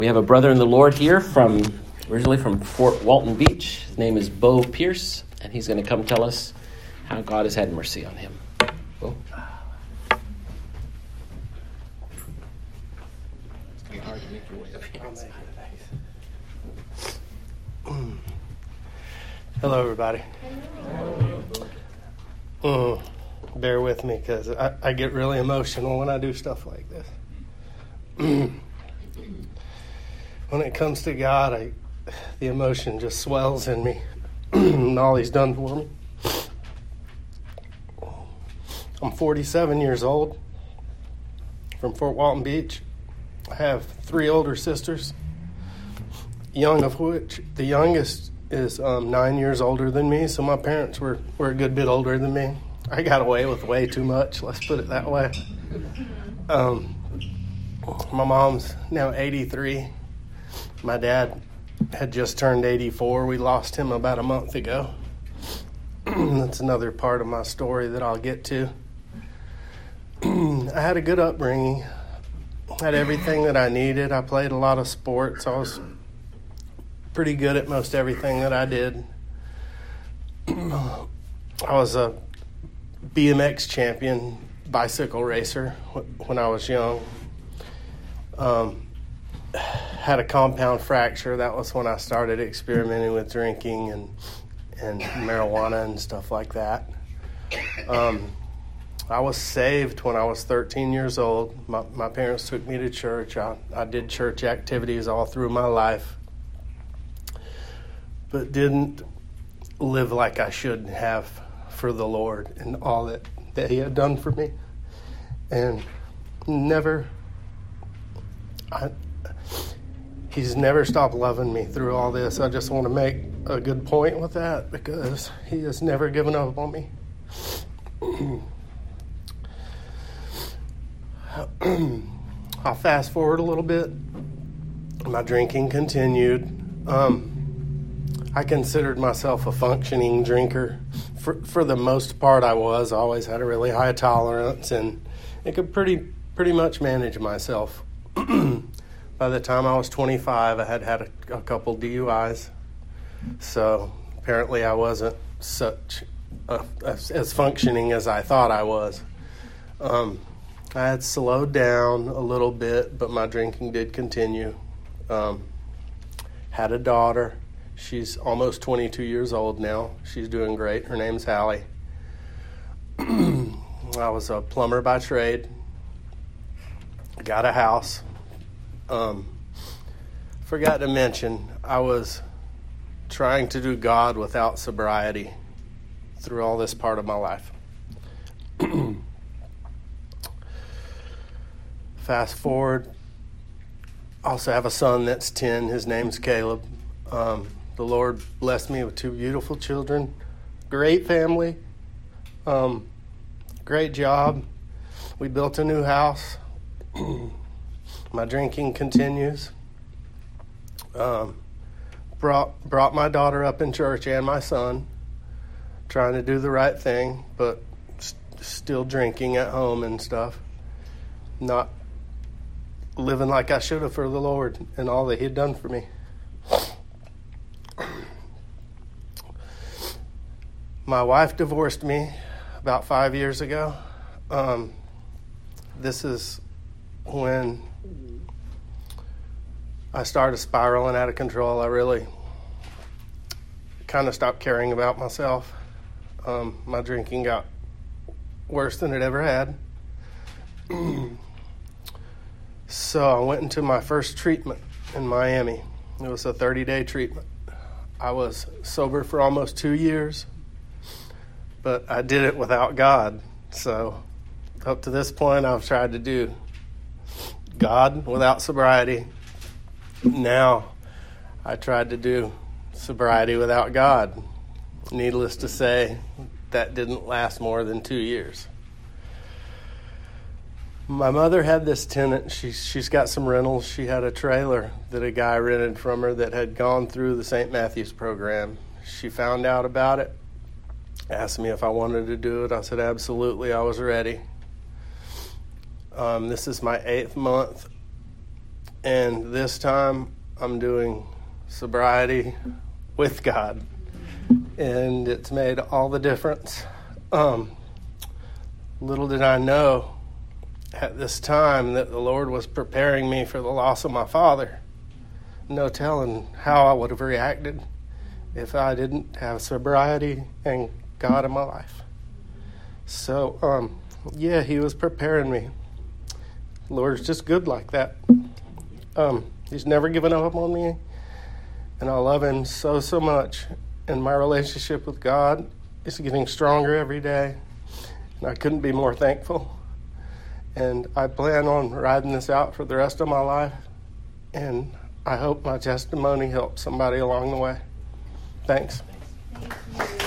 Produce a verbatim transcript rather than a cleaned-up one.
We have a brother in the Lord here from originally from Fort Walton Beach. His name is Bo Pierce, and he's going to come tell us how God has had mercy on him. Bo? It's going to be hard to make your way up here. Hello, everybody. Mm, bear with me because I, I get really emotional when I do stuff like this. When it comes to God, I, the emotion just swells in me and all he's done for me. I'm forty-seven years old from Fort Walton Beach. I have three older sisters, young of which the youngest is um, nine years older than me, so my parents were, were a good bit older than me. I got away with way too much, let's put it that way. Um, my mom's now eighty-three. My dad had just turned eighty-four. We lost him about a month ago. That's another part of my story that I'll get to. I had a good upbringing. I had everything that I needed. I played a lot of sports. I was pretty good at most everything that I did. I was a B M X champion bicycle racer when I was young. Um, had a compound fracture. That was when I started experimenting with drinking and and marijuana and stuff like that. Um, I was saved when I was thirteen years old. My, my parents took me to church. I, I did church activities all through my life, but didn't live like I should have for the Lord and all that, that he had done for me. And never, I, he's never stopped loving me through all this. I just want to make a good point with that because he has never given up on me. I'll fast forward a little bit. My drinking continued. Um, I considered myself a functioning drinker. For, for the most part, I was. I always had a really high tolerance, and I could pretty pretty much manage myself. By the time I was twenty-five, I had had a, a couple D U Is. So apparently I wasn't such a, as, as functioning as I thought I was. Um, I had slowed down a little bit, but my drinking did continue. Um, had a daughter. She's almost twenty-two years old now. She's doing great. Her name's Hallie. I was a plumber by trade. Got a house. Um, forgot to mention, I was trying to do God without sobriety through all this part of my life. Fast forward, I also have a son that's ten. His name's Caleb. Um, the Lord blessed me with two beautiful children, great family, um, great job. We built a new house. My drinking continues. Um, brought brought my daughter up in church and my son, trying to do the right thing, but st- still drinking at home and stuff. Not living like I should have for the Lord and all that he'd done for me. My wife divorced me about five years ago. Um, this is when I started spiraling out of control. I really kind of stopped caring about myself. Um, my drinking got worse than it ever had. So I went into my first treatment in Miami. It was a thirty-day treatment. I was sober for almost two years, but I did it without God. So up to this point, I've tried to do God without sobriety. Now, I tried to do sobriety without God. Needless to say, that didn't last more than two years. My mother had this tenant. She, she's got some rentals. She had a trailer that a guy rented from her that had gone through the Saint Matthew's program. She found out about it, asked me if I wanted to do it. I said, absolutely, I was ready. Um, this is my eighth month And this time I'm doing sobriety with God. And it's made all the difference. Um, little did I know at this time that the Lord was preparing me for the loss of my father. No telling how I would have reacted if I didn't have sobriety and God in my life. So, um, yeah, he was preparing me. The Lord's just good like that. Um, he's never given up on me, and I love him so, so much. And my relationship with God is getting stronger every day, and I couldn't be more thankful. And I plan on riding this out for the rest of my life, and I hope my testimony helps somebody along the way. Thanks. Thank you.